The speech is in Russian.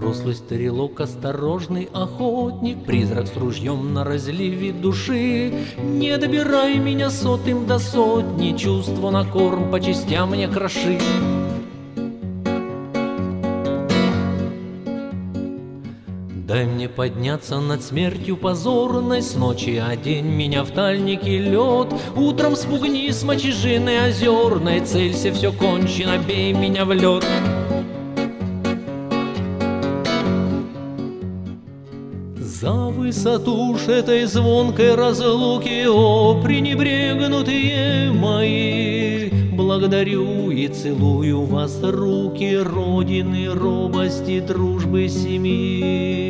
Взрослый стрелок, осторожный охотник, призрак с ружьем на разливе души. Не добирай меня сотым до сотни, чувство на корм по частям мне кроши. Дай мне подняться над смертью позорной, с ночи одень меня в тальники лед. Утром спугни с мочежины озерной, целься, все кончено, бей меня в лед. За высоту ж этой звонкой разлуки, о, пренебрегнутые мои, благодарю и целую вас руки Родины, робости, дружбы семьи.